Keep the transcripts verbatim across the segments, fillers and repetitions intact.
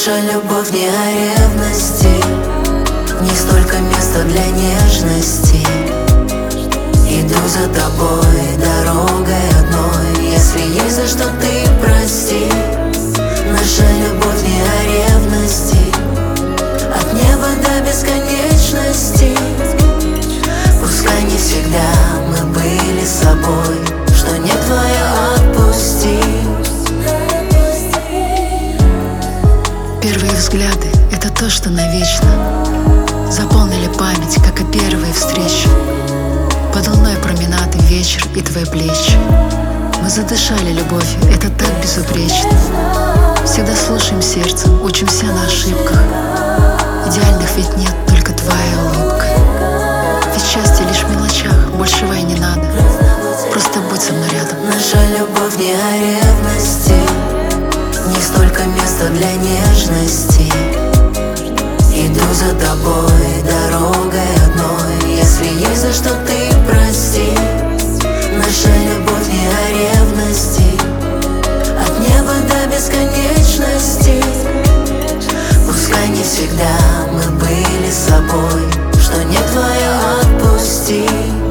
Наша любовь не о ревности, не столько места для нежности. Иду за тобой дорогой одной, если есть за что ты прости. Наша любовь не о ревности, от неба до бесконечности. Пускай не всегда мы были собой, что не твое отпусти. Первые взгляды — это то, что навечно заполнили память, как и первые встречи. Под луной променад и вечер, и твои плечи. Мы задышали любовью, это так безупречно. Всегда слушаем сердцем, учимся на ошибках. Идеальных ведь нет, только твоя улыбка. Ведь счастье лишь в мелочах, большего и не надо. Просто будь со мной рядом. Наша любовь не о ревности, не столько места для нежности. Иду за тобой дорогой одной, если есть за что ты прости. Наша любовь не о ревности, от неба до бесконечности. Пускай не всегда мы были собой, что не твое отпусти.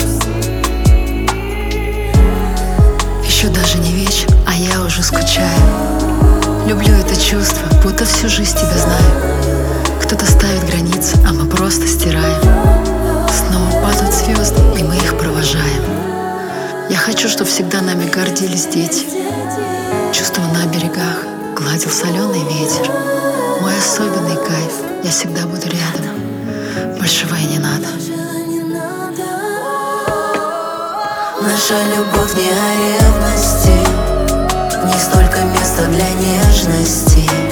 Еще даже не вечер, а я уже скучаю. Люблю это чувство, будто всю жизнь тебя знаю. Кто-то ставит границы, а мы просто стираем. Снова падают звезды, и мы их провожаем. Я хочу, чтобы всегда нами гордились дети. Чувство на берегах гладил соленый ветер. Мой особенный кайф, я всегда буду рядом. Большего и не надо. Наша любовь не о ревности, не столько места для нежности.